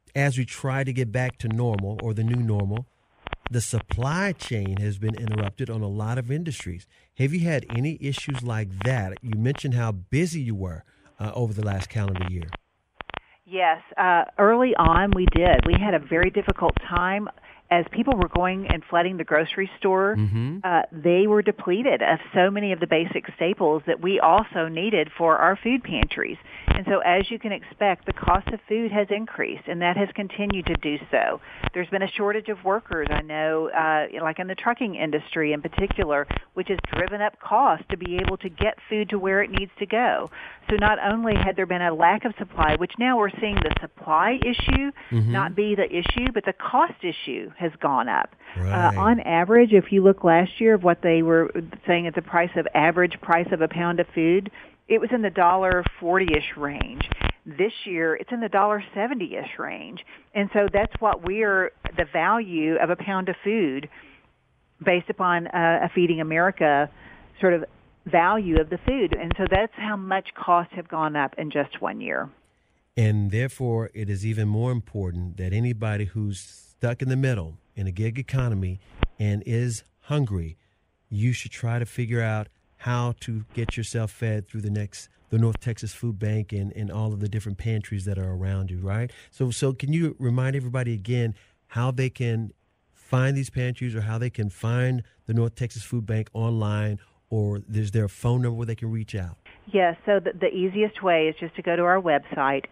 as we try to get back to normal or the new normal, the supply chain has been interrupted on a lot of industries. Have you had any issues like that? You mentioned how busy you were over the last calendar year.
Yes, early on we did. We had a very difficult time as people were going and flooding the grocery store. They were depleted of so many of the basic staples that we also needed for our food pantries. And so as you can expect, the cost of food has increased, and that has continued to do so. There's been a shortage of workers, I know, like in the trucking industry in particular, which has driven up costs to be able to get food to where it needs to go. So not only had there been a lack of supply, which now we're seeing the supply issue not be the issue, but the cost issue has gone up.
Right.
On average, if you look last year of what they were saying at the average price of a pound of food, it was in the $1.40-ish range. This year, it's in the $1.70-ish range. And so that's what the value of a pound of food based upon a Feeding America sort of value of the food. And so that's how much costs have gone up in just 1 year.
And therefore, it is even more important that anybody who's stuck in the middle in a gig economy and is hungry, you should try to figure out how to get yourself fed through the North Texas Food Bank and all of the different pantries that are around you, right? So can you remind everybody again how they can find these pantries or how they can find the North Texas Food Bank online, or is there a phone number where they can reach out?
Yes, so the easiest way is just to go to our website,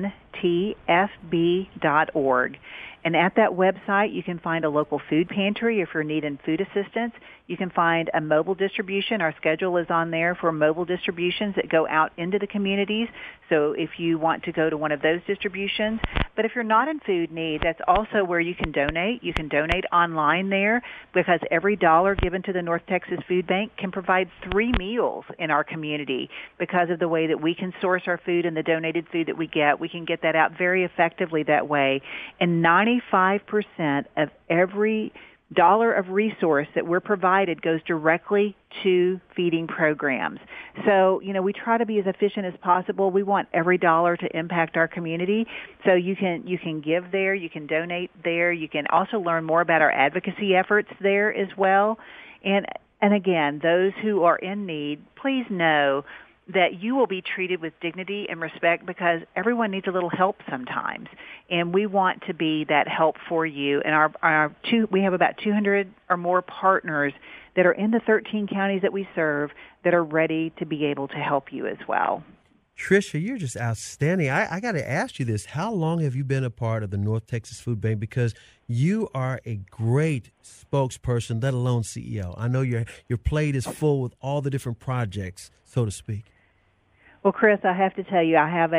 ntfb.org. And at that website, you can find a local food pantry if you're needing food assistance. You can find a mobile distribution. Our schedule is on there for mobile distributions that go out into the communities. So if you want to go to one of those distributions. But if you're not in food need, that's also where you can donate. You can donate online there because every dollar given to the North Texas Food Bank can provide 3 meals in our community because of the way that we can source our food and the donated food that we get. We can get that out very effectively that way. And 95% of every dollar of resource that we're provided goes directly to feeding programs. So, we try to be as efficient as possible. We want every dollar to impact our community. So you can give there, you can donate there, you can also learn more about our advocacy efforts there as well. And again, those who are in need, please know that you will be treated with dignity and respect because everyone needs a little help sometimes. And we want to be that help for you. And we have about 200 or more partners that are in the 13 counties that we serve that are ready to be able to help you as well.
Tricia, you're just outstanding. I got to ask you this. How long have you been a part of the North Texas Food Bank? Because you are a great spokesperson, let alone CEO. I know your plate is full with all the different projects, so to speak.
Well, Chris, I have to tell you, I have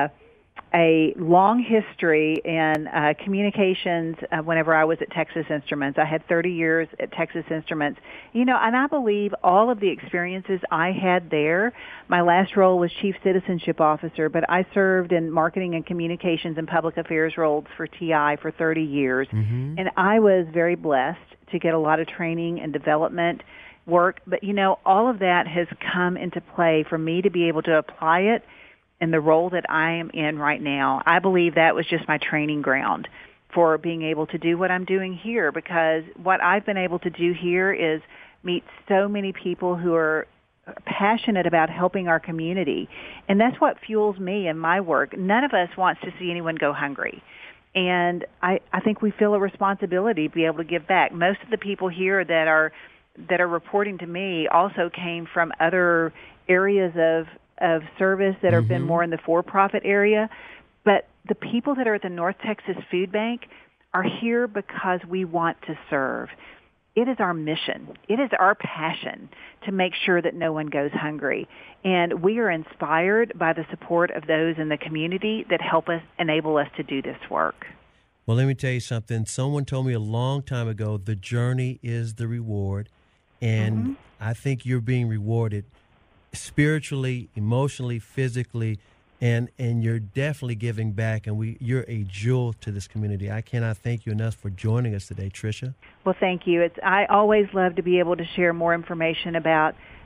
a long history in communications whenever I was at Texas Instruments. I had 30 years at Texas Instruments. And I believe all of the experiences I had there, my last role was Chief Citizenship Officer, but I served in marketing and communications and public affairs roles for TI for 30 years. And I was very blessed to get a lot of training and development work. But, all of that has come into play for me to be able to apply it in the role that I am in right now. I believe that was just my training ground for being able to do what I'm doing here, because what I've been able to do here is meet so many people who are passionate about helping our community. And that's what fuels me in my work. None of us wants to see anyone go hungry. And I think we feel a responsibility to be able to give back. Most of the people here that are reporting to me also came from other areas of service that have been more in the for-profit area. But the people that are at the North Texas Food Bank are here because we want to serve. It is our mission. It is our passion to make sure that no one goes hungry. And we are inspired by the support of those in the community that help us, enable us to do this work.
Well, let me tell you something. Someone told me a long time ago, the journey is the reward. And I think you're being rewarded spiritually, emotionally, physically, and you're definitely giving back. And you're a jewel to this community. I cannot thank you enough for joining us today, Tricia.
Well, thank you. I always love to be able to share more information about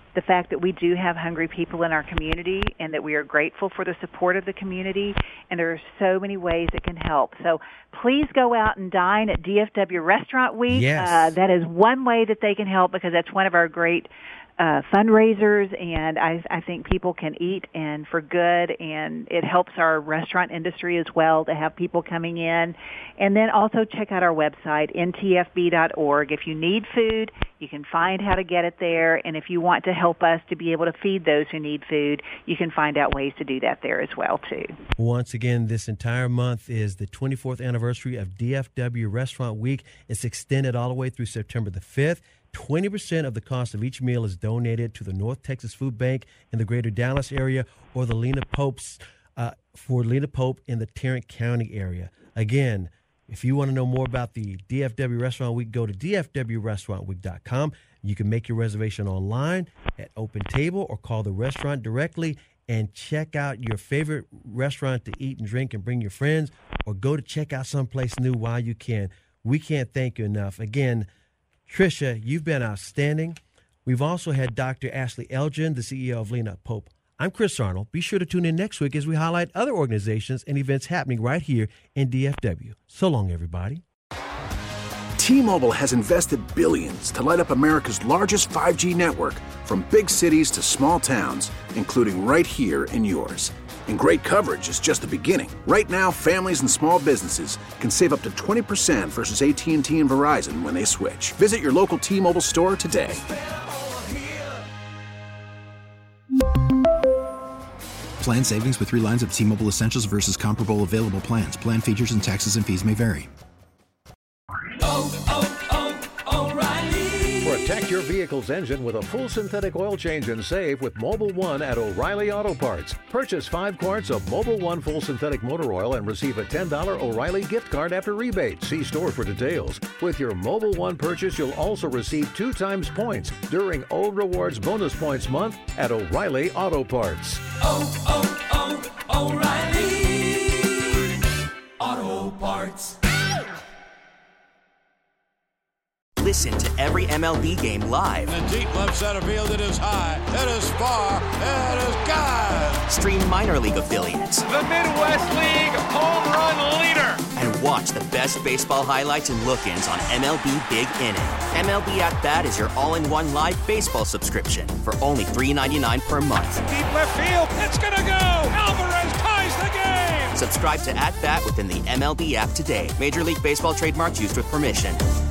the fact that we do have hungry people in our community and that we are grateful for the support of the community, and there are so many ways it can help. So please go out and dine at DFW Restaurant Week.
Yes.
That is one way that they can help, because that's one of our great fundraisers, and I think people can eat and for good, and it helps our restaurant industry as well to have people coming in. And then also check out our website, ntfb.org. If you need food, you can find how to get it there, and if you want to help us to be able to feed those who need food, you can find out ways to do that there as well, too.
Once again, this entire month is the 24th anniversary of DFW Restaurant Week. It's extended all the way through September the 5th. 20% of the cost of each meal is donated to the North Texas Food Bank in the greater Dallas area, or the Lena Pope's for Lena Pope in the Tarrant County area. Again, if you want to know more about the DFW Restaurant Week, go to dfwrestaurantweek.com. You can make your reservation online at Open Table or call the restaurant directly and check out your favorite restaurant to eat and drink and bring your friends, or go to check out someplace new while you can. We can't thank you enough. Again, Tricia, you've been outstanding. We've also had Dr. Ashley Elgin, the CEO of Lena Pope. I'm Chris Arnold. Be sure to tune in next week as we highlight other organizations and events happening right here in DFW. So long, everybody.
T-Mobile has invested billions to light up America's largest 5G network, from big cities to small towns, including right here in yours. And great coverage is just the beginning. Right now, families and small businesses can save up to 20% versus AT&T and Verizon when they switch. Visit your local T-Mobile store today.
Plan savings with 3 lines of T-Mobile Essentials versus comparable available plans. Plan features and taxes and fees may vary.
Protect your vehicle's engine with a full synthetic oil change and save with Mobil 1 at O'Reilly Auto Parts. Purchase 5 quarts of Mobil 1 full synthetic motor oil and receive a $10 O'Reilly gift card after rebate. See store for details. With your Mobil 1 purchase, you'll also receive 2 times points during O Rewards Bonus Points Month at O'Reilly Auto Parts.
O'Reilly Auto Parts.
Listen to every MLB game live.
In the deep left center field, it is high, it is far, it is gone.
Stream minor league affiliates.
The Midwest League home run leader.
And watch the best baseball highlights and look-ins on MLB Big Inning. MLB At Bat is your all-in-one live baseball subscription for only $3.99 per month.
Deep left field, it's gonna go. Alvarez ties the game.
Subscribe to At Bat within the MLB app today. Major League Baseball trademarks used with permission.